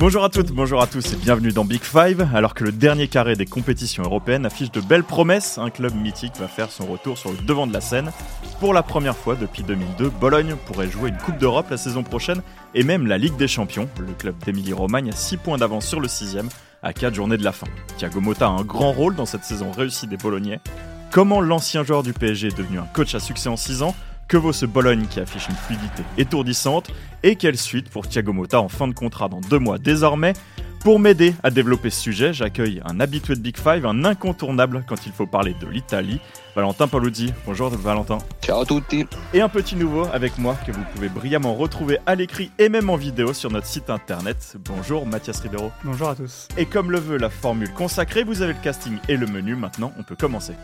Bonjour à toutes, bonjour à tous et bienvenue dans Big Five. Alors que le dernier carré des compétitions européennes affiche de belles promesses, un club mythique va faire son retour sur le devant de la scène. Pour la première fois depuis 2002, Bologne pourrait jouer une Coupe d'Europe la saison prochaine et même la Ligue des Champions. Le club d'Émilie-Romagne a 6 points d'avance sur le 6e à 4 journées de la fin. Thiago Motta a un grand rôle dans cette saison réussie des Bolognais. Comment l'ancien joueur du PSG est devenu un coach à succès en 6 ans ? Que vaut ce Bologne qui affiche une fluidité étourdissante ? Et quelle suite pour Thiago Motta en fin de contrat dans 2 mois désormais ? Pour m'aider à développer ce sujet, j'accueille un habitué de Big Five, un incontournable quand il faut parler de l'Italie, Valentin Paluzzi. Bonjour Valentin. Ciao a tutti. Et un petit nouveau avec moi que vous pouvez brillamment retrouver à l'écrit et même en vidéo sur notre site internet. Bonjour Mathias Ribeiro. Bonjour à tous. Et comme le veut la formule consacrée, vous avez le casting et le menu. Maintenant, on peut commencer.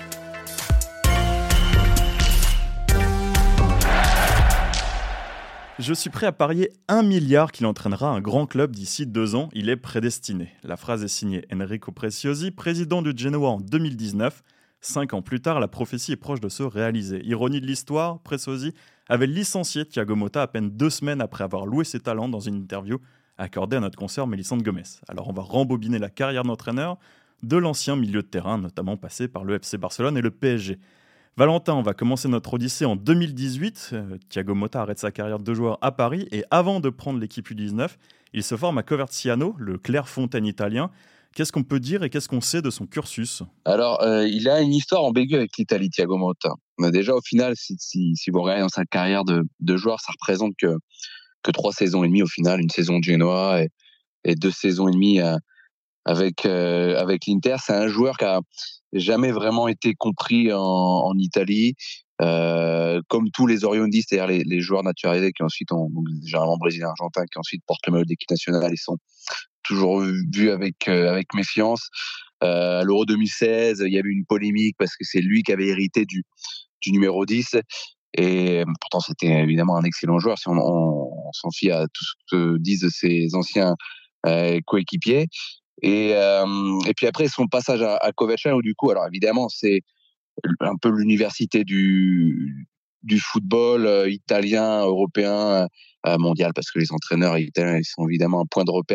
Je suis prêt à parier 1 milliard qu'il entraînera un grand club d'ici 2 ans. Il est prédestiné. La phrase est signée Enrico Preziosi, président du Genoa en 2019. 5 ans plus tard, la prophétie est proche de se réaliser. Ironie de l'histoire, Preziosi avait licencié Thiago Motta à peine 2 semaines après avoir loué ses talents dans une interview accordée à notre consoeur Mélisande Gomez. Alors on va rembobiner la carrière de l'entraîneur, de l'ancien milieu de terrain, notamment passé par le FC Barcelone et le PSG. Valentin, on va commencer notre odyssée en 2018. Thiago Motta arrête sa carrière de joueur à Paris et avant de prendre l'équipe U19, il se forme à Coverciano, le Clairefontaine italien. Qu'est-ce qu'on peut dire et qu'est-ce qu'on sait de son cursus ? Alors, il a une histoire ambiguë avec l'Italie, Thiago Motta. Déjà, au final, si vous regardez dans sa carrière de joueur, ça représente que 3 saisons et demie au final, une saison de Genoa et 2 saisons et demie avec l'Inter. C'est un joueur qui a jamais vraiment été compris en Italie, comme tous les Oriondistes, c'est-à-dire les joueurs naturalisés qui ensuite ont, donc, généralement brésiliens, argentins, qui ensuite portent le maillot d'équipe nationale, ils sont toujours vus avec méfiance. À l'Euro 2016, il y avait une polémique parce que c'est lui qui avait hérité du numéro 10. Et pourtant, c'était évidemment un excellent joueur si on s'en fie à tout ce que disent ses anciens coéquipiers. Et puis après, son passage à Coverciano, du coup, alors évidemment, c'est un peu l'université du football italien, européen, mondial, parce que les entraîneurs italiens, ils sont évidemment un point de repère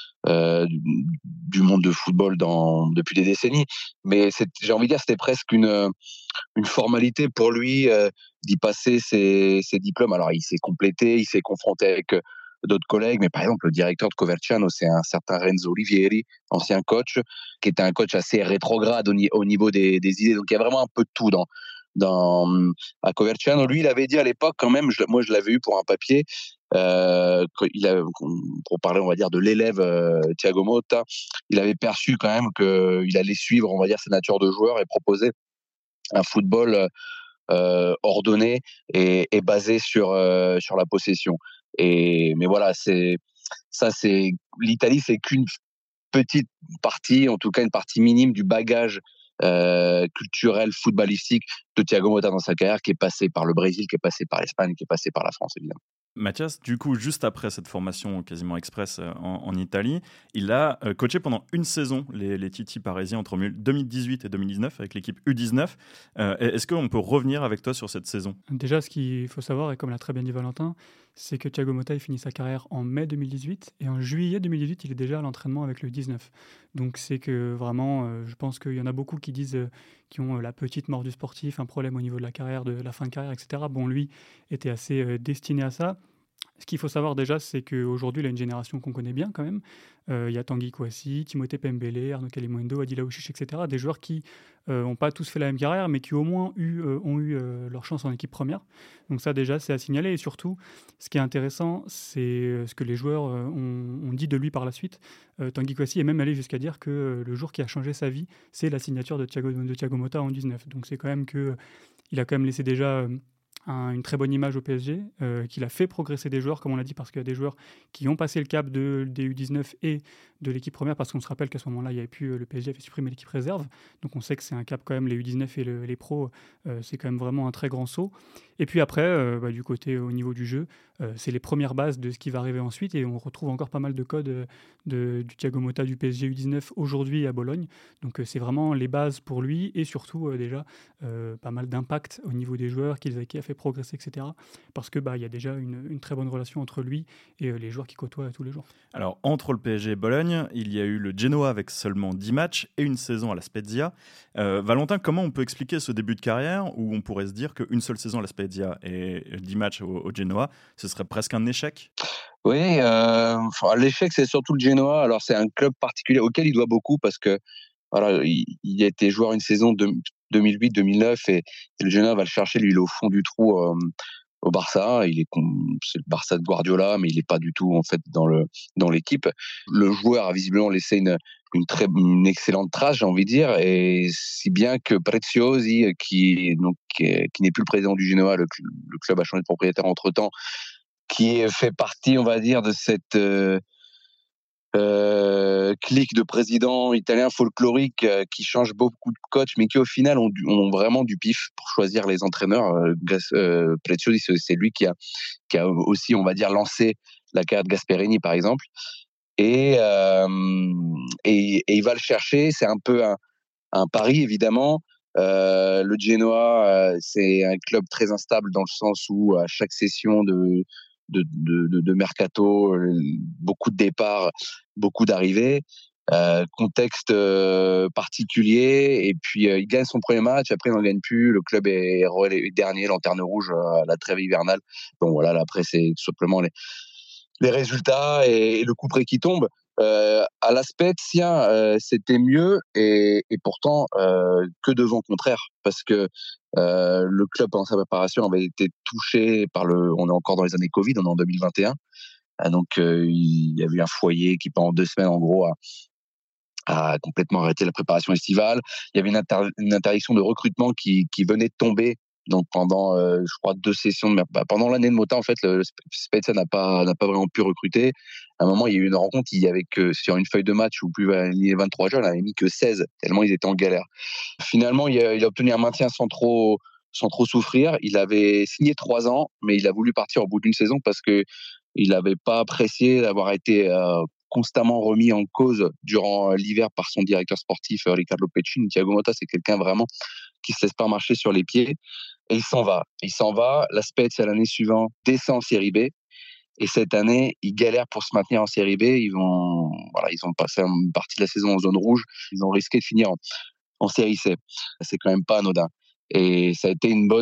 du monde de football depuis des décennies. Mais j'ai envie de dire, c'était presque une formalité pour lui d'y passer ses diplômes. Alors, il s'est complété, il s'est confronté avec d'autres collègues, mais par exemple, le directeur de Coverciano, c'est un certain Renzo Olivieri, ancien coach, qui était un coach assez rétrograde au niveau des idées. Donc, il y a vraiment un peu de tout à Coverciano. Lui, il avait dit à l'époque, quand même, moi je l'avais eu pour un papier, pour parler, on va dire, de l'élève Thiago Motta, il avait perçu quand même qu'il allait suivre, on va dire, sa nature de joueur et proposer un football ordonné et basé sur la possession. Mais voilà, c'est l'Italie, c'est qu'une petite partie, en tout cas une partie minime du bagage culturel, footballistique de Thiago Motta dans sa carrière, qui est passé par le Brésil, qui est passé par l'Espagne, qui est passé par la France, évidemment. Mathias, du coup, juste après cette formation quasiment express en Italie, il a coaché pendant une saison les Titi parisiens entre 2018 et 2019 avec l'équipe U19. Est-ce qu'on peut revenir avec toi sur cette saison ? Déjà, ce qu'il faut savoir, et comme l'a très bien dit Valentin, c'est que Thiago Motta il finit sa carrière en mai 2018 et en juillet 2018, il est déjà à l'entraînement avec le U19. Donc c'est que vraiment, je pense qu'il y en a beaucoup qui disent qui ont la petite mort du sportif, un problème au niveau de la carrière, de la fin de carrière, etc. Bon, lui était assez destiné à ça. Ce qu'il faut savoir déjà, c'est qu'aujourd'hui, il a une génération qu'on connaît bien quand même. Il y a Tanguy Kouassi, Timothée Pembele, Arnaud Kalimundo, Adila Ouchiche, etc. Des joueurs qui n'ont pas tous fait la même carrière, mais qui au moins ont eu leur chance en équipe première. Donc ça déjà, c'est à signaler. Et surtout, ce qui est intéressant, c'est ce que les joueurs ont dit de lui par la suite. Tanguy Kouassi est même allé jusqu'à dire que le jour qui a changé sa vie, c'est la signature de Thiago Motta en 19. Donc c'est quand même qu'il a quand même laissé déjà une très bonne image au PSG, qu'il a fait progresser des joueurs, comme on l'a dit, parce qu'il y a des joueurs qui ont passé le cap des U19 et de l'équipe première, parce qu'on se rappelle qu'à ce moment-là, il y avait plus, le PSG avait supprimé l'équipe réserve, donc on sait que c'est un cap quand même, les U19 et les pros, c'est quand même vraiment un très grand saut. Et puis après, du côté au niveau du jeu, c'est les premières bases de ce qui va arriver ensuite et on retrouve encore pas mal de codes du Thiago Motta du PSG U19 aujourd'hui à Bologne. Donc c'est vraiment les bases pour lui et surtout déjà pas mal d'impact au niveau des joueurs qui a fait progresser, etc. Parce que il y a déjà une très bonne relation entre lui et les joueurs qui côtoient tous les jours. Alors, entre le PSG et Bologne, il y a eu le Genoa avec seulement 10 matchs et une saison à la Spezia. Valentin, comment on peut expliquer ce début de carrière où on pourrait se dire qu'une seule saison à la Spezia et 10 matchs au Genoa, ce serait presque un échec? Oui, l'échec, c'est surtout le Genoa. Alors, c'est un club particulier auquel il doit beaucoup parce que voilà, il a été joueur une saison de 2008-2009 et le Genoa va le chercher, lui, il est au fond du trou au Barça. C'est le Barça de Guardiola, mais il n'est pas du tout en fait dans l'équipe. Le joueur a visiblement laissé une excellente trace, j'ai envie de dire, et si bien que Preziosi, qui n'est plus le président du Genoa, le club a changé de propriétaire entre-temps, qui fait partie, on va dire, de cette clique de présidents italiens folkloriques qui changent beaucoup de coachs, mais qui au final ont vraiment du pif pour choisir les entraîneurs. Preziosi, c'est lui qui a aussi, on va dire, lancé la carrière de Gasperini, par exemple. Et il va le chercher. C'est un peu un pari, évidemment. Le Genoa, c'est un club très instable dans le sens où à chaque session de mercato, beaucoup de départs, beaucoup d'arrivées, contexte particulier, et puis il gagne son premier match, après il n'en gagne plus, le club est dernier, lanterne rouge à la trêve hivernale. Bon voilà, là, après c'est tout simplement les résultats et le coup près qui tombe. À la Spezia, c'était mieux et pourtant que de vent contraire parce que le club pendant sa préparation avait été touché on est encore dans les années Covid, on est en 2021. Donc il y avait eu un foyer qui pendant 2 semaines en gros a complètement arrêté la préparation estivale. Il y avait une interdiction de recrutement qui venait de tomber. Donc pendant, je crois, 2 sessions, pendant l'année de Motta, en fait, le Spezia n'a pas vraiment pu recruter. À un moment, il y a eu une rencontre, il y avait que sur une feuille de match où plus aligner 23 jeunes, il n'avait mis que 16, tellement ils étaient en galère. Finalement, il a obtenu un maintien sans trop souffrir. Il avait signé 3 ans, mais il a voulu partir au bout d'une saison parce que il n'avait pas apprécié d'avoir été constamment remis en cause durant l'hiver par son directeur sportif Riccardo Peccini. Thiago Motta, c'est quelqu'un vraiment qui se laisse pas marcher sur les pieds. Et il s'en va. La Spezia, l'année suivante, descend en Série B. Et cette année, ils galèrent pour se maintenir en Série B. Ils ont passé une partie de la saison en zone rouge. Ils ont risqué de finir en Série C. C'est quand même pas anodin. Et ça a été une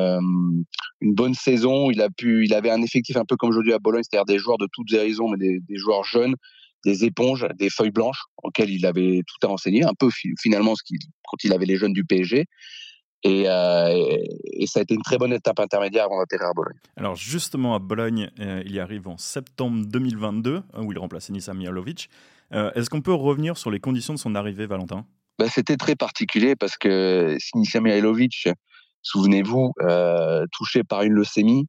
bonne saison. Il avait un effectif un peu comme aujourd'hui à Bologne, c'est-à-dire des joueurs de toutes horizons, mais des joueurs jeunes, des éponges, des feuilles blanches auxquelles il avait tout à enseigner, un peu finalement quand il avait les jeunes du PSG. Et ça a été une très bonne étape intermédiaire avant d'atterrir à Bologne. Alors justement à Bologne, il y arrive en septembre 2022, où il remplace Sinisa Mihajlović. Est-ce qu'on peut revenir sur les conditions de son arrivée, Valentin ? C'était très particulier parce que Sinisa Mihajlović, souvenez-vous, touché par une leucémie,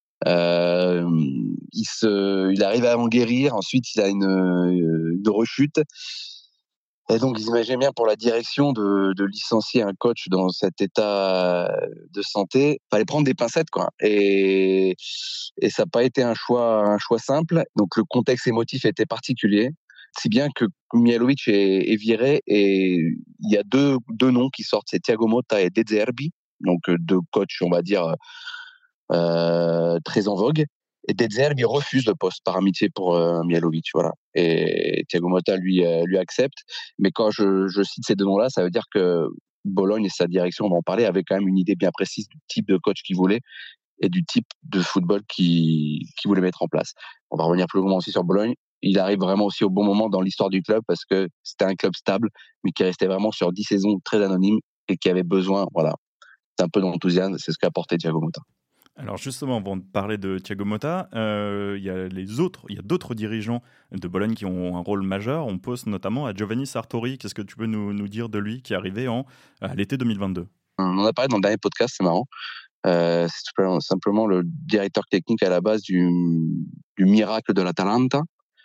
il arrive à en guérir. Ensuite, il a une rechute. Et donc, vous imaginez bien pour la direction de licencier un coach dans cet état de santé, fallait prendre des pincettes, quoi. Et ça n'a pas été un choix simple. Donc, le contexte émotif était particulier, si bien que Mihajlović est viré et il y a deux noms qui sortent, c'est Thiago Motta et De Zerbi, donc 2 coachs, on va dire, très en vogue. Et De Zerbi refuse le poste par amitié pour Mihajlović, voilà. Et Thiago Motta lui accepte. Mais quand je cite ces 2 noms-là, ça veut dire que Bologne et sa direction, on va en parler, avaient quand même une idée bien précise du type de coach qu'ils voulaient et du type de football qu'ils voulaient mettre en place. On va revenir plus longuement aussi sur Bologne. Il arrive vraiment aussi au bon moment dans l'histoire du club parce que c'était un club stable, mais qui restait vraiment sur 10 saisons très anonymes et qui avait besoin, voilà, d'un peu d'enthousiasme. C'est ce qu'a apporté Thiago Motta. Alors justement, avant de parler de Thiago Motta, il y a d'autres dirigeants de Bologne qui ont un rôle majeur. On pense notamment à Giovanni Sartori. Qu'est-ce que tu peux nous dire de lui qui est arrivé à l'été 2022 ? On en a parlé dans le dernier podcast, c'est marrant. C'est simplement le directeur technique à la base du miracle de l'Atalanta.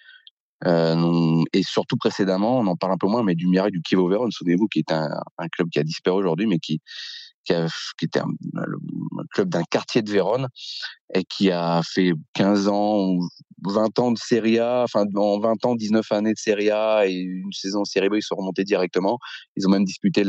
Et surtout précédemment, on en parle un peu moins, mais du miracle du Chievo Vérone, souvenez-vous, qui est un club qui a disparu aujourd'hui, mais qui qui était un club d'un quartier de Vérone et qui a fait 15 ans ou 20 ans de Serie A, enfin en 20 ans, 19 années de Serie A et une saison en Serie B, ils sont remontés directement. Ils ont même disputé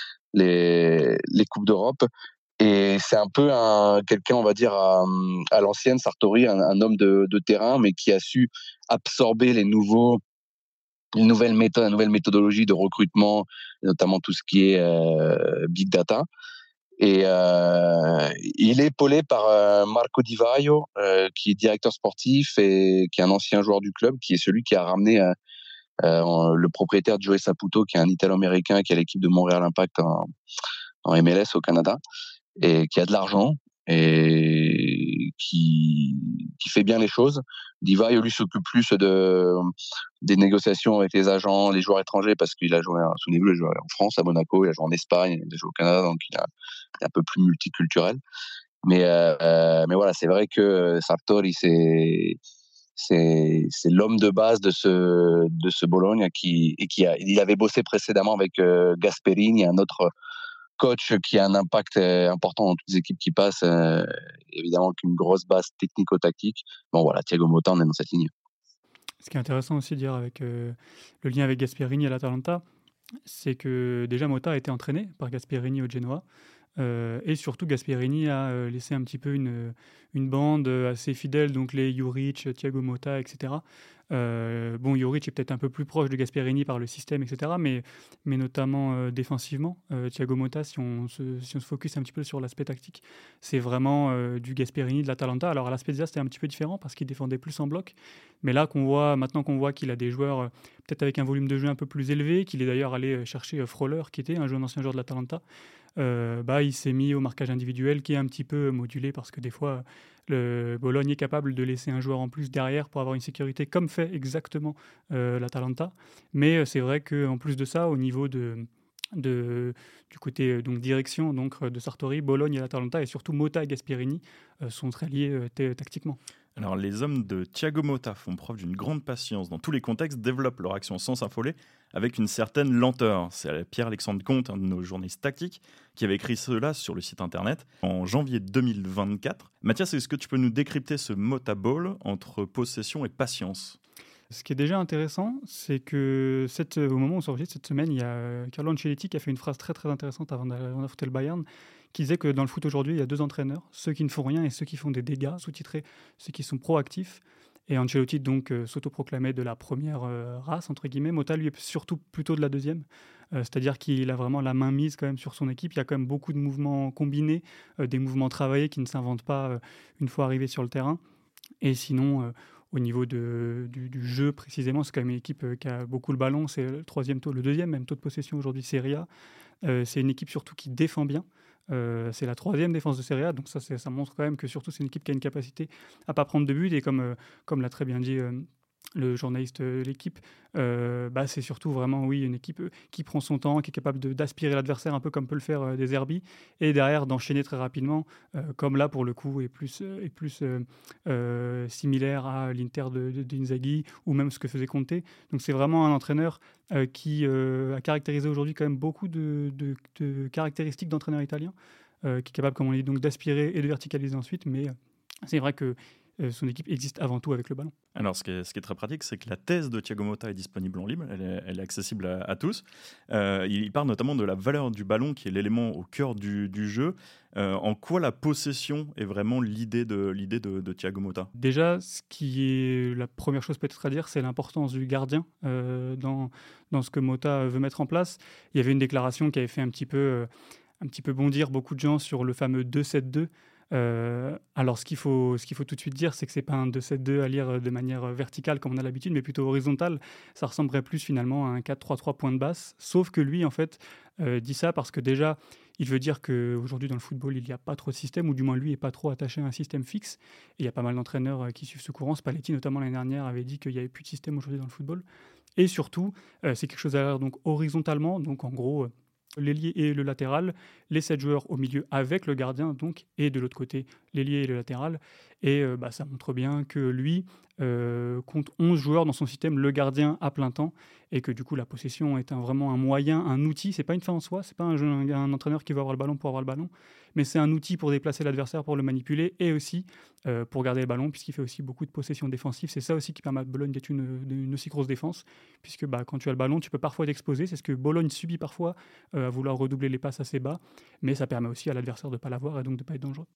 les Coupes d'Europe. Et c'est un peu quelqu'un, on va dire, à l'ancienne, Sartori, un homme de terrain, mais qui a su absorber les nouvelles méthodes, la nouvelle méthodologie de recrutement, notamment tout ce qui est big data. Et il est épaulé par Marco Di Vaio, qui est directeur sportif et qui est un ancien joueur du club, qui est celui qui a ramené le propriétaire de Joey Saputo, qui est un Italo-américain, qui a l'équipe de Montréal Impact en MLS au Canada, et qui a de l'argent et qui fait bien les choses. Di Vaio, lui, s'occupe plus des négociations avec les agents, les joueurs étrangers, parce qu'il a joué à son niveau, il a joué en France, à Monaco, il a joué en Espagne, il a joué au Canada, donc il est un peu plus multiculturel. Mais voilà, c'est vrai que Sartori, c'est l'homme de base de ce Bologne il avait bossé précédemment avec Gasperini, un autre coach qui a un impact important dans toutes les équipes qui passent, évidemment qu'une grosse base technico-tactique. Bon voilà, Thiago Motta, on est dans cette ligne. Ce qui est intéressant aussi de dire avec le lien avec Gasperini à l'Atalanta, c'est que déjà Motta a été entraîné par Gasperini au Genoa. Et surtout, Gasperini a laissé un petit peu une bande assez fidèle, donc les Juric, Thiago Motta, etc. Bon, Juric est peut-être un peu plus proche de Gasperini par le système, etc., mais notamment défensivement. Thiago Motta, si on se focus un petit peu sur l'aspect tactique, c'est vraiment du Gasperini, de l'Atalanta. Alors à la Spezia, c'était un petit peu différent parce qu'il défendait plus en bloc, mais là, maintenant qu'on voit qu'il a des joueurs peut-être avec un volume de jeu un peu plus élevé, qu'il est d'ailleurs allé chercher Fröler, qui était un ancien joueur de l'Atalanta, il s'est mis au marquage individuel qui est un petit peu modulé parce que des fois le Bologne est capable de laisser un joueur en plus derrière pour avoir une sécurité comme fait exactement l'Atalanta, mais c'est vrai qu'en plus de ça, au niveau du côté donc direction de Sartori, Bologne et l'Atalanta et surtout Motta et Gasperini sont très liés tactiquement. Alors, les hommes de Thiago Motta font preuve d'une grande patience dans tous les contextes, développent leur action sans s'affoler, avec une certaine lenteur. C'est Pierre-Alexandre Comte, un de nos journalistes tactiques, qui avait écrit cela sur le site internet en janvier 2024. Mathias, est-ce que tu peux nous décrypter ce Motta Ball entre possession et patience ? Ce qui est déjà intéressant, c'est que au moment où on s'enregistre cette semaine, il y a Carlo Ancelotti qui a fait une phrase très très intéressante avant d'affronter le Bayern, qui disait que dans le foot aujourd'hui, il y a deux entraîneurs, ceux qui ne font rien et ceux qui font des dégâts, sous-titré ceux qui sont proactifs. Et Ancelotti donc s'autoproclamait de la première race, entre guillemets. Motta, lui, est surtout plutôt de la deuxième. C'est-à-dire qu'il a vraiment la main mise quand même sur son équipe. Il y a quand même beaucoup de mouvements combinés, des mouvements travaillés qui ne s'inventent pas une fois arrivés sur le terrain. Et sinon, au niveau du jeu précisément, c'est quand même une équipe qui a beaucoup le ballon. C'est le deuxième même taux de possession aujourd'hui Serie A. C'est une équipe surtout qui défend bien. C'est la troisième défense de Serie A, donc ça montre quand même que surtout c'est une équipe qui a une capacité à pas prendre de but et comme l'a très bien dit le journaliste de l'équipe, c'est surtout vraiment une équipe qui prend son temps, qui est capable d'aspirer l'adversaire un peu comme peut le faire des Zerbi et derrière d'enchaîner très rapidement, comme là pour le coup est plus similaire à l'Inter d'Inzaghi ou même ce que faisait Conte. Donc c'est vraiment un entraîneur qui a caractérisé aujourd'hui quand même beaucoup de caractéristiques d'entraîneur italien, qui est capable, comme on dit, donc d'aspirer et de verticaliser ensuite, mais c'est vrai que son équipe existe avant tout avec le ballon. Alors, ce qui est très pratique, c'est que la thèse de Thiago Motta est disponible en libre, elle est accessible à tous. Il parle notamment de la valeur du ballon, qui est l'élément au cœur du jeu. En quoi la possession est vraiment l'idée de Thiago Motta ? Déjà, ce qui est la première chose peut-être à dire, c'est l'importance du gardien dans ce que Motta veut mettre en place. Il y avait une déclaration qui avait fait un petit peu bondir beaucoup de gens sur le fameux 2-7-2. Alors ce qu'il faut tout de suite dire, c'est que c'est pas un 2-7-2 à lire de manière verticale comme on a l'habitude, mais plutôt horizontale. Ça ressemblerait plus finalement à un 4-3-3 point de basse, sauf que lui en fait dit ça parce que déjà il veut dire qu'aujourd'hui dans le football il n'y a pas trop de système, ou du moins lui est pas trop attaché à un système fixe, et il y a pas mal d'entraîneurs qui suivent ce courant. Spalletti notamment l'année dernière avait dit qu'il n'y avait plus de système aujourd'hui dans le football, et surtout c'est quelque chose à lire donc horizontalement, donc en gros l'ailier et le latéral, les 7 joueurs au milieu avec le gardien, donc, et de l'autre côté, l'ailier et le latéral. Et ça montre bien que lui compte 11 joueurs dans son système, le gardien à plein temps, et que du coup la possession est vraiment un moyen, un outil. C'est pas une fin en soi, c'est pas un entraîneur qui va avoir le ballon pour avoir le ballon, mais c'est un outil pour déplacer l'adversaire, pour le manipuler, et aussi pour garder le ballon, puisqu'il fait aussi beaucoup de possession défensive. C'est ça aussi qui permet à Bologne d'être une aussi grosse défense, puisque quand tu as le ballon, tu peux parfois t'exposer. C'est ce que Bologne subit parfois, à vouloir redoubler les passes assez bas, mais ça permet aussi à l'adversaire de ne pas l'avoir et donc de ne pas être dangereux.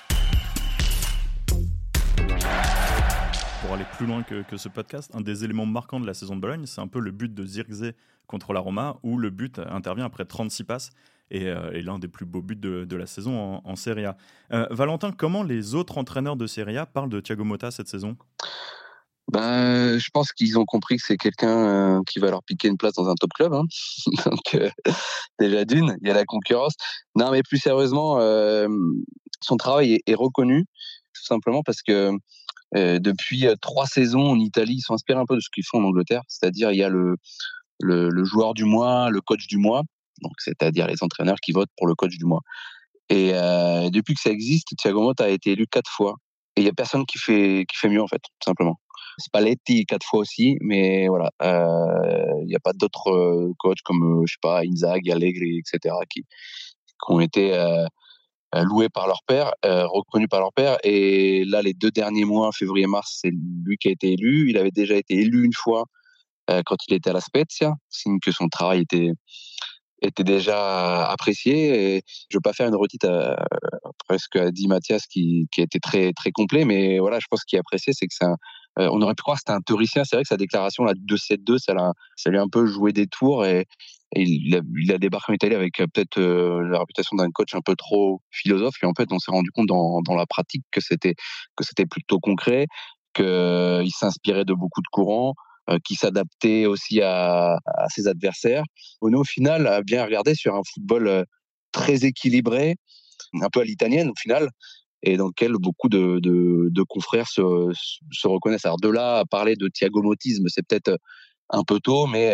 Pour aller plus loin que ce podcast, un des éléments marquants de la saison de Bologne, c'est un peu le but de Zirkzee contre la Roma, où le but intervient après 36 passes et l'un des plus beaux buts de la saison en Serie A. Valentin, comment les autres entraîneurs de Serie A parlent de Thiago Motta cette saison ? Je pense qu'ils ont compris que c'est quelqu'un qui va leur piquer une place dans un top club. Hein. Donc, déjà d'une, il y a la concurrence. Non, mais plus sérieusement, son travail est reconnu, tout simplement parce que depuis 3 saisons en Italie, ils sont inspirés un peu de ce qu'ils font en Angleterre. C'est-à-dire, il y a le joueur du mois, le coach du mois, donc c'est-à-dire les entraîneurs qui votent pour le coach du mois. Et depuis que ça existe, Thiago Motta a été élu 4 fois. Et il n'y a personne qui fait mieux, en fait, tout simplement. Spalletti 4 fois aussi, mais voilà, il n'y a pas d'autres coachs comme, je sais pas, Inzaghi, Allegri, etc., qui ont été loués par leur père, reconnus par leur père. Et là, les 2 derniers mois, février-mars, c'est lui qui a été élu. Il avait déjà été élu une fois quand il était à la Spezia, signe que son travail était déjà apprécié. Et je veux pas faire une redite presque à Di Mathias qui a été très très complet, mais voilà, je pense qu'il est apprécié, c'est que on aurait pu croire que c'était un théoricien. C'est vrai que sa déclaration là 2-7-2, ça lui a un peu joué des tours, et il a débarqué en Italie avec peut-être la réputation d'un coach un peu trop philosophe, et en fait on s'est rendu compte dans la pratique que c'était plutôt concret, qu'il s'inspirait de beaucoup de courants, qui s'adaptait aussi à ses adversaires. On est au final à bien regarder sur un football très équilibré, un peu à l'italienne au final, et dans lequel beaucoup de confrères se reconnaissent. Alors de là à parler de thiagomotisme, c'est peut-être un peu tôt, mais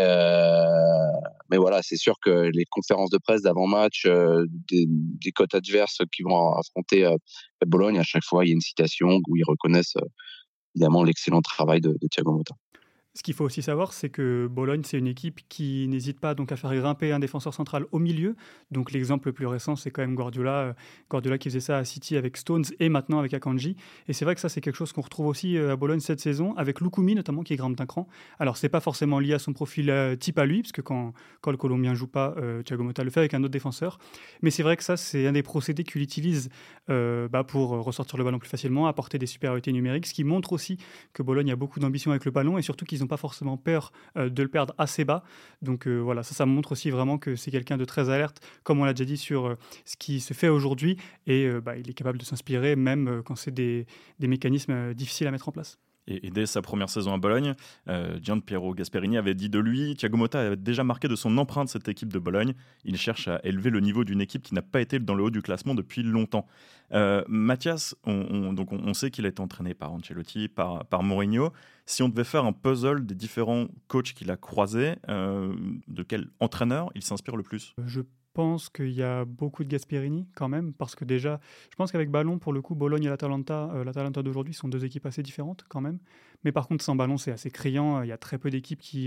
voilà, c'est sûr que les conférences de presse d'avant-match, des côtes adverses qui vont affronter Bologne, à chaque fois il y a une citation où ils reconnaissent évidemment l'excellent travail de Thiago Motta. Ce qu'il faut aussi savoir, c'est que Bologne, c'est une équipe qui n'hésite pas donc à faire grimper un défenseur central au milieu. Donc l'exemple le plus récent, c'est quand même Guardiola qui faisait ça à City avec Stones et maintenant avec Akanji. Et c'est vrai que ça, c'est quelque chose qu'on retrouve aussi à Bologne cette saison, avec Lukumi notamment, qui grimpe d'un cran. Alors c'est pas forcément lié à son profil type à lui, parce que quand le Colombien joue pas, Thiago Motta le fait avec un autre défenseur. Mais c'est vrai que ça, c'est un des procédés qu'il utilise pour ressortir le ballon plus facilement, apporter des supériorités numériques, ce qui montre aussi que Bologne a beaucoup d'ambition avec le ballon, et surtout qu'ils n'ont pas forcément peur de le perdre assez bas. Donc voilà, ça montre aussi vraiment que c'est quelqu'un de très alerte, comme on l'a déjà dit, sur ce qui se fait aujourd'hui, et il est capable de s'inspirer même quand c'est des mécanismes difficiles à mettre en place. Et dès sa première saison à Bologne, Gianpiero Gasperini avait dit de lui: Thiago Motta avait déjà marqué de son empreinte cette équipe de Bologne. Il cherche à élever le niveau d'une équipe qui n'a pas été dans le haut du classement depuis longtemps. Mathias, on sait qu'il a été entraîné par Ancelotti, par Mourinho. Si on devait faire un puzzle des différents coachs qu'il a croisés, de quel entraîneur il s'inspire le plus ? Je pense qu'il y a beaucoup de Gasperini quand même, parce que déjà, je pense qu'avec ballon, pour le coup, Bologne et l'Atalanta d'aujourd'hui sont 2 équipes assez différentes quand même. Mais par contre, sans ballon, c'est assez criant. Il y a très peu d'équipes qui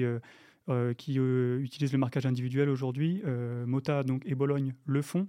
utilisent le marquage individuel aujourd'hui. Motta et Bologne le font.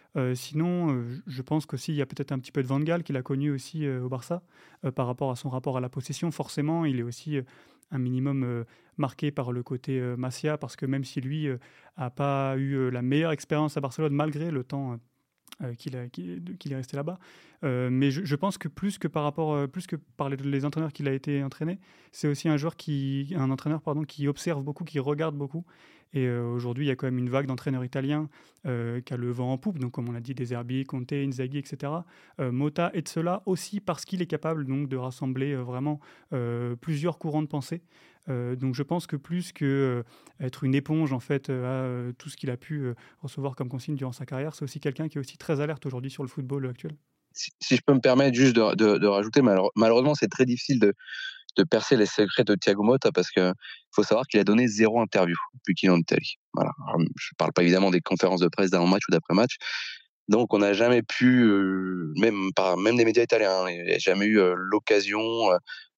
Sinon, je pense qu'aussi il y a peut-être un petit peu de Van Gaal qu'il a connu aussi au Barça, par rapport à son rapport à la possession. Forcément, il est aussi un minimum marqué par le côté Masia, parce que même si lui n'a pas eu la meilleure expérience à Barcelone malgré le temps qu'il est resté là-bas. Mais je pense que plus que par les entraîneurs qu'il a été entraîné, c'est aussi un entraîneur qui observe beaucoup, qui regarde beaucoup. Et aujourd'hui, il y a quand même une vague d'entraîneurs italiens qui a le vent en poupe, donc comme on l'a dit, De Zerbi, Conte, Inzaghi, etc. Motta est de cela aussi parce qu'il est capable donc de rassembler vraiment plusieurs courants de pensée. Donc je pense que plus que être une éponge en fait à tout ce qu'il a pu recevoir comme consigne durant sa carrière, c'est aussi quelqu'un qui est aussi très alerte aujourd'hui sur le football actuel. Si je peux me permettre juste de rajouter, malheureusement c'est très difficile de percer les secrets de Thiago Motta, parce que faut savoir qu'il a donné 0 interview depuis qu'il est en Italie. Voilà. Alors, je parle pas évidemment des conférences de presse d'avant-match ou d'après-match. Donc on n'a jamais pu, même des médias italiens, il n'y a jamais eu l'occasion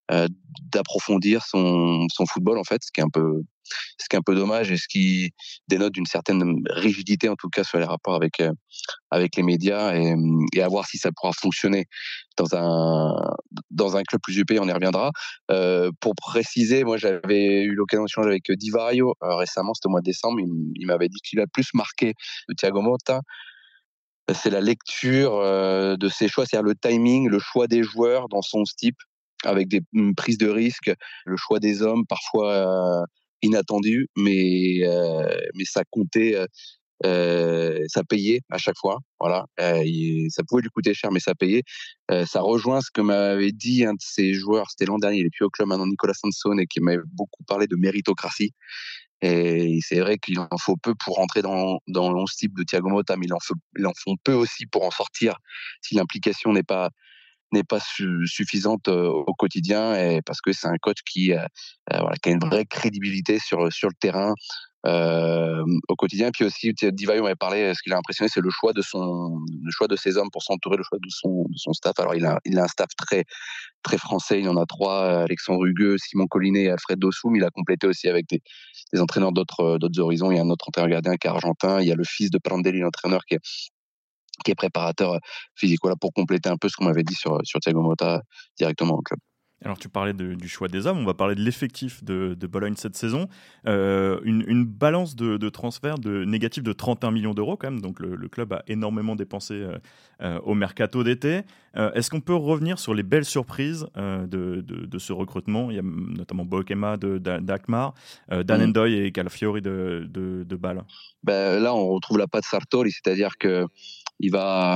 d'approfondir son football en fait, ce qui est un peu dommage et ce qui dénote d'une certaine rigidité en tout cas sur les rapports avec les médias et à voir si ça pourra fonctionner dans un club plus UP, on y reviendra. Pour préciser, moi j'avais eu l'occasion d'échanger avec Di Vario récemment, c'était au mois de décembre, il m'avait dit qu'il a plus marqué de Thiago Motta. C'est la lecture de ses choix, c'est-à-dire le timing, le choix des joueurs dans son type, avec une prise de risque, le choix des hommes parfois inattendus, mais ça comptait, ça payait à chaque fois. Voilà, ça pouvait lui coûter cher, mais ça payait. Ça rejoint ce que m'avait dit un de ses joueurs, c'était l'an dernier, il est plus au club maintenant, Nicolas Sansone, et qui m'avait beaucoup parlé de méritocratie. Et c'est vrai qu'il en faut peu pour rentrer dans l'11 type de Thiago Motta, mais il en faut peu aussi pour en sortir si l'implication n'est pas suffisante au quotidien, et parce que c'est un coach qui a une vraie crédibilité sur le terrain au quotidien. Et puis aussi, Di Vaio m'avait parlé, ce qui l'a impressionné, c'est le choix de ses hommes pour s'entourer, le choix de son staff. Alors il a un staff très très français, il y en a 3, Alexandre Hugueux, Simon Collinet et Alfred Dossou, mais il a complété aussi avec des entraîneurs d'autres horizons. Il y a un autre entraîneur gardien qui est argentin, il y a le fils de Prandelli, l'entraîneur qui est préparateur physique. Voilà, pour compléter un peu ce qu'on m'avait dit sur Thiago Motta directement au club. Alors tu parlais du choix des hommes, on va parler de l'effectif de Bologne cette saison. Une balance de transfert négative de 31 millions d'euros quand même, donc le club a énormément dépensé au mercato d'été. Est-ce qu'on peut revenir sur les belles surprises de ce recrutement? Il y a notamment Boekema d'Alkmaar, Dan Ndoye et Calafiori de Bâle. Là on retrouve la patte Sartori, c'est-à-dire que il va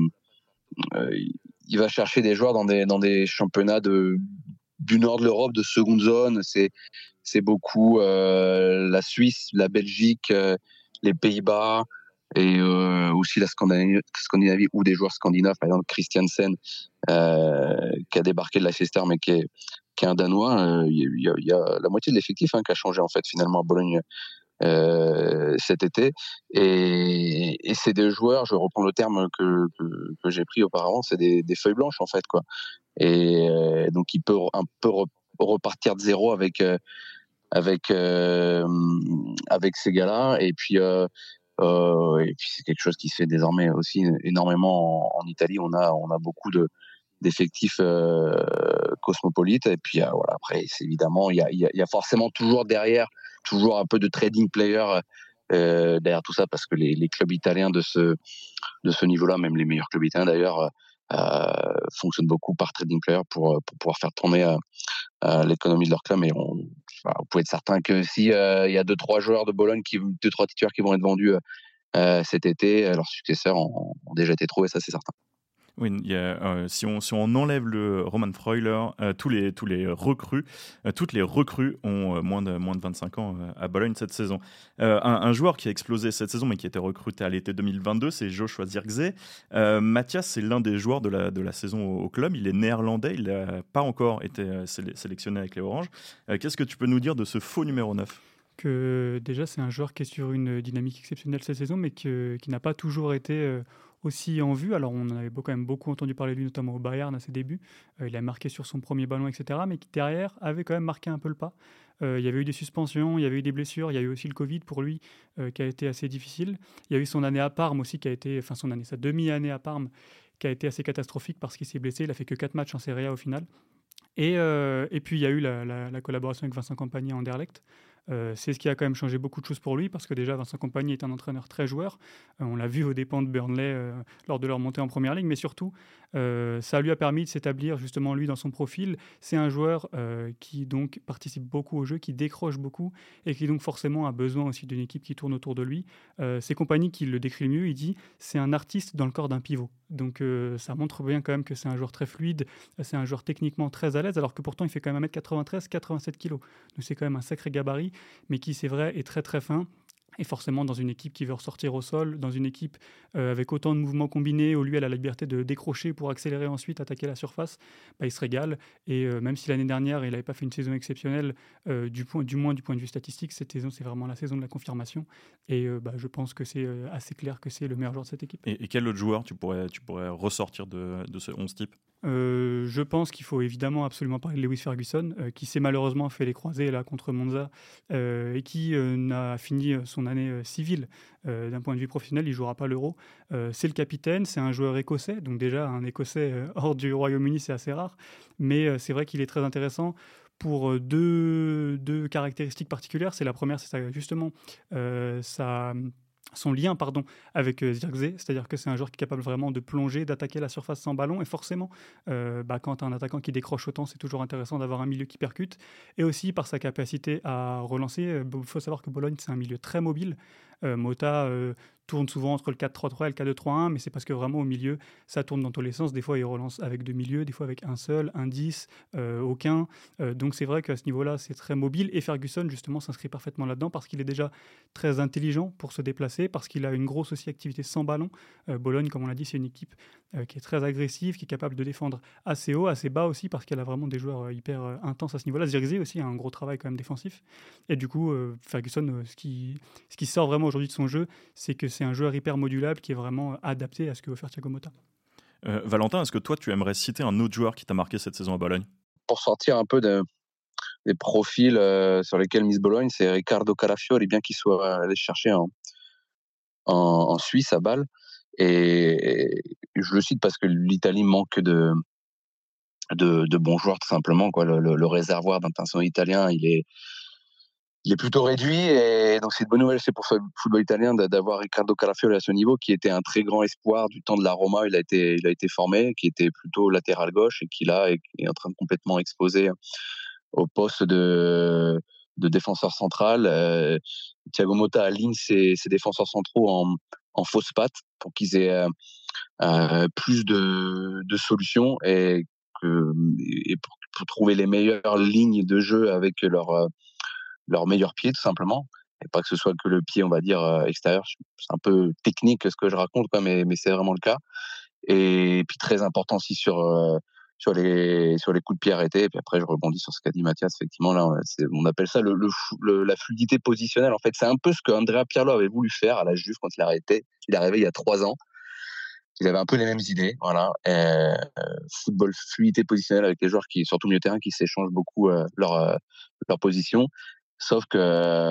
chercher des joueurs dans des championnats du nord de l'Europe, de seconde zone. C'est beaucoup la Suisse, la Belgique, les Pays-Bas et aussi la Scandinavie ou des joueurs scandinaves, par exemple Christiansen qui a débarqué de Leicester mais qui est un Danois. Il y a la moitié de l'effectif qui a changé en fait finalement à Bologne cet été, et c'est des joueurs, je reprends le terme que j'ai pris auparavant, c'est des feuilles blanches en fait quoi, et donc il peut un peu repartir de zéro avec ces gars-là, et puis c'est quelque chose qui se fait désormais aussi énormément en Italie. On a beaucoup d'effectifs cosmopolites, et puis voilà, après c'est évidemment il y a forcément toujours derrière un peu de trading player derrière tout ça, parce que les clubs italiens de ce niveau-là, même les meilleurs clubs italiens d'ailleurs, fonctionnent beaucoup par trading player pour pouvoir faire tourner l'économie de leur club. Mais vous pouvez être certain que si il y a 2-3 joueurs de Bologne, 2-3 titulaires qui vont être vendus cet été, leurs successeurs ont déjà été trouvés, ça c'est certain. Oui, si on enlève le Roman Freuler, toutes les recrues ont moins de 25 ans à Bologne cette saison. Un joueur qui a explosé cette saison mais qui a été recruté à l'été 2022, c'est Joshua Zirkzee. Mathias, c'est l'un des joueurs de la saison au club. Il est néerlandais, il n'a pas encore été sélectionné avec les Oranges. Qu'est-ce que tu peux nous dire de ce faux numéro 9 ? Que déjà, c'est un joueur qui est sur une dynamique exceptionnelle cette saison, mais qui n'a pas toujours été aussi en vue. Alors, on en avait quand même beaucoup entendu parler de lui, notamment au Bayern à ses débuts. Il a marqué sur son premier ballon, etc., mais qui, derrière, avait quand même marqué un peu le pas. Il y avait eu des suspensions, il y avait eu des blessures, il y a eu aussi le Covid pour lui, qui a été assez difficile. Il y a eu son année à Parme aussi, sa demi-année à Parme, qui a été assez catastrophique parce qu'il s'est blessé. Il a fait que 4 matchs en Serie A au final. Et puis, il y a eu la collaboration avec Vincent Kompany à Anderlecht. C'est ce qui a quand même changé beaucoup de choses pour lui, parce que déjà Vincent Kompany est un entraîneur très joueur. On l'a vu aux dépens de Burnley lors de leur montée en première ligue, mais surtout ça lui a permis de s'établir justement lui dans son profil. C'est un joueur qui donc participe beaucoup au jeu, qui décroche beaucoup et qui donc forcément a besoin aussi d'une équipe qui tourne autour de lui. C'est Kompany qui le décrit mieux, il dit c'est un artiste dans le corps d'un pivot. Donc ça montre bien quand même que c'est un joueur très fluide, c'est un joueur techniquement très à l'aise, alors que pourtant il fait quand même 1m93, 87 kg. Donc c'est quand même un sacré gabarit, mais qui, c'est vrai, est très très fin. Et forcément, dans une équipe qui veut ressortir au sol, dans une équipe avec autant de mouvements combinés, où lui a la liberté de décrocher pour accélérer ensuite, attaquer la surface, il se régale. Et même si l'année dernière, il n'avait pas fait une saison exceptionnelle, du moins du point de vue statistique, cette saison, c'est vraiment la saison de la confirmation. Et je pense que c'est assez clair que c'est le meilleur joueur de cette équipe. Et quel autre joueur tu pourrais ressortir de ce 11 type ? Je pense qu'il faut évidemment absolument parler de Lewis Ferguson, qui s'est malheureusement fait les croisés là contre Monza, et qui n'a fini son année civile d'un point de vue professionnel. Il jouera pas l'Euro. C'est le capitaine, c'est un joueur écossais, donc déjà un Écossais hors du Royaume-Uni, c'est assez rare. Mais c'est vrai qu'il est très intéressant pour deux caractéristiques particulières. C'est la première, c'est justement son lien avec Zirkzee, c'est-à-dire que c'est un joueur qui est capable vraiment de plonger, d'attaquer la surface sans ballon, et forcément, quand tu as un attaquant qui décroche autant, c'est toujours intéressant d'avoir un milieu qui percute, et aussi par sa capacité à relancer. Il faut savoir que Bologne, c'est un milieu très mobile. Mota tourne souvent entre le 4-3-3 et le 4-2-3-1, mais c'est parce que vraiment au milieu, ça tourne dans tous les sens. Des fois, il relance avec deux milieux, des fois avec un seul, un 10, aucun. Donc c'est vrai qu'à ce niveau-là, c'est très mobile, et Ferguson, justement, s'inscrit parfaitement là-dedans parce qu'il est déjà très intelligent pour se déplacer, parce qu'il a une grosse aussi activité sans ballon. Bologne, comme on l'a dit, c'est une équipe qui est très agressive, qui est capable de défendre assez haut, assez bas aussi, parce qu'elle a vraiment des joueurs hyper intenses à ce niveau-là. Zirkzee aussi a un gros travail quand même défensif. Et du coup, Ferguson, ce qui sort vraiment aujourd'hui de son jeu, c'est que c'est un joueur hyper modulable qui est vraiment adapté à ce que veut faire Thiago Motta. Valentin, est-ce que toi, tu aimerais citer un autre joueur qui t'a marqué cette saison à Bologne? Pour sortir un peu des profils sur lesquels mise Bologne, c'est Riccardo Calafiori, bien qu'il soit allé chercher en Suisse à Bâle. Et je le cite parce que l'Italie manque de bons joueurs, tout simplement, quoi. Le réservoir d'internationaux italien, il est plutôt réduit, et donc c'est une bonne nouvelle, c'est pour le football italien d'avoir Riccardo Calafiori à ce niveau, qui était un très grand espoir du temps de la Roma. Il a été formé, qui était plutôt latéral gauche, et qui là est en train de complètement exploser au poste de défenseur central. Thiago Motta aligne ses défenseurs centraux en fausse patte pour qu'ils aient plus de solutions, et pour trouver les meilleures lignes de jeu avec leur meilleur pied, tout simplement, et pas que ce soit que le pied, on va dire, extérieur. C'est un peu technique ce que je raconte, quoi, mais c'est vraiment le cas. Et puis très important aussi sur les coups de pied arrêtés. Et puis après, je rebondis sur ce qu'a dit Mathias. Effectivement, là, on appelle ça la fluidité positionnelle. En fait, c'est un peu ce que Andrea Pirlo avait voulu faire à la Juve quand il a arrêté. Il est arrivé il y a 3 ans. Il avait un peu les mêmes idées, voilà. Football, fluidité positionnelle avec les joueurs qui, surtout milieu de terrain, qui s'échangent beaucoup leur position. Sauf que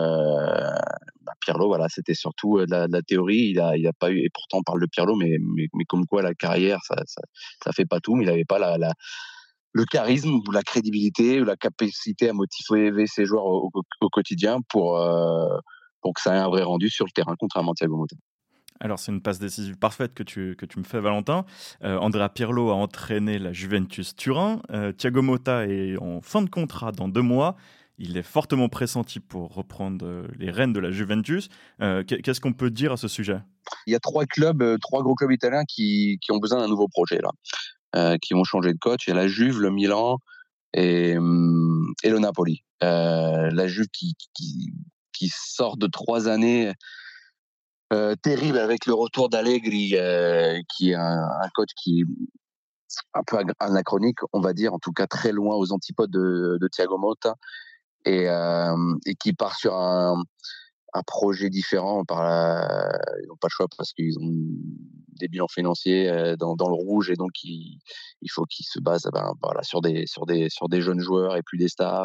Pirlo, voilà, c'était surtout de la théorie. Il a pas eu, et pourtant on parle de Pirlo, mais comme quoi la carrière, ça fait pas tout. Mais il n'avait pas le charisme ou la crédibilité ou la capacité à motiver ses joueurs au quotidien pour que ça ait un vrai rendu sur le terrain, contrairement à Thiago Motta. Alors, c'est une passe décisive parfaite que tu me fais, Valentin. Andrea Pirlo a entraîné la Juventus Turin. Thiago Motta est en fin de contrat dans 2 mois. Il est fortement pressenti pour reprendre les rênes de la Juventus. Qu'est-ce qu'on peut dire à ce sujet? Il y a 3 gros clubs italiens qui ont besoin d'un nouveau projet, là, qui vont changer de coach. Il y a la Juve, le Milan et le Napoli. La Juve qui sort de 3 années terrible avec le retour d'Allegri, qui est un coach qui est un peu anachronique, on va dire, en tout cas très loin aux antipodes de Thiago Motta, et qui part sur un projet différent. Ils n'ont pas le choix parce qu'ils ont des bilans financiers dans le rouge, et donc il faut qu'ils se basent voilà, sur des jeunes joueurs et plus des stars,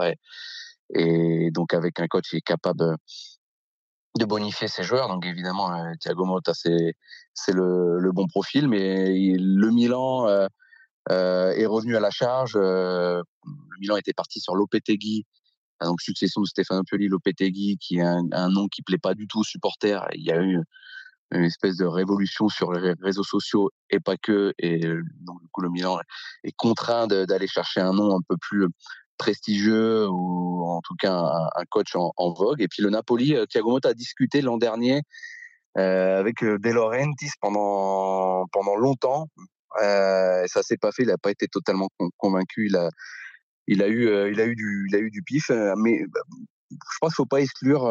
et donc avec un coach qui est capable de bonifier ses joueurs. Donc évidemment, Thiago Motta, c'est le bon profil, mais le Milan est revenu à la charge. Le Milan était parti sur Lopetegui, donc succession de Stefano Pioli. Lopetegui, qui est un nom qui plaît pas du tout aux supporters. Il y a eu une espèce de révolution sur les réseaux sociaux, et pas que, et donc du coup le Milan est contraint d'aller chercher un nom un peu plus prestigieux, ou en tout cas un coach en vogue. Et puis le Napoli, Thiago Motta a discuté l'an dernier avec De Laurentiis pendant longtemps. Et ça s'est pas fait. Il n'a pas été totalement convaincu. Il a eu du pif. Mais je pense qu'il faut pas exclure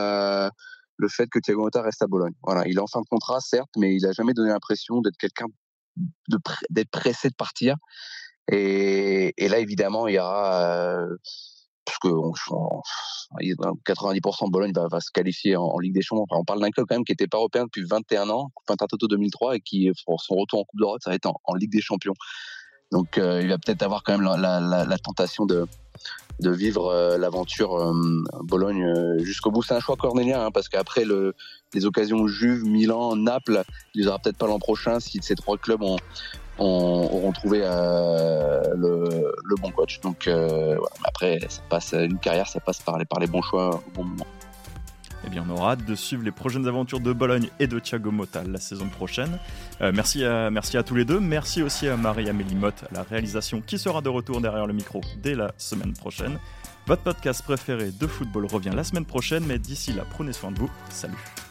le fait que Thiago Motta reste à Bologne. Voilà, il est en fin de contrat, certes, mais il a jamais donné l'impression d'être quelqu'un d'être pressé de partir. Et là, évidemment, il y aura, parce que 90% de Bologne va se qualifier en Ligue des Champions. Enfin, on parle d'un club quand même qui n'était pas européen depuis 21 ans, Coupe Intertoto 2003, et qui, pour son retour en Coupe d'Europe, ça va être en Ligue des Champions. Donc il va peut-être avoir quand même la tentation de vivre l'aventure Bologne jusqu'au bout. C'est un choix cornélien, hein, parce qu'après les occasions Juve, Milan, Naples, il les aura peut-être pas l'an prochain si ces 3 clubs auront trouvé le bon coach. Donc voilà. Après, une carrière, ça passe par les bons choix au bon moment. Eh bien, on aura hâte de suivre les prochaines aventures de Bologne et de Thiago Motta la saison prochaine. Merci à tous les deux. Merci aussi à Marie-Amélie Motte à la réalisation, qui sera de retour derrière le micro dès la semaine prochaine. Votre podcast préféré de football revient la semaine prochaine, mais d'ici là, prenez soin de vous. Salut.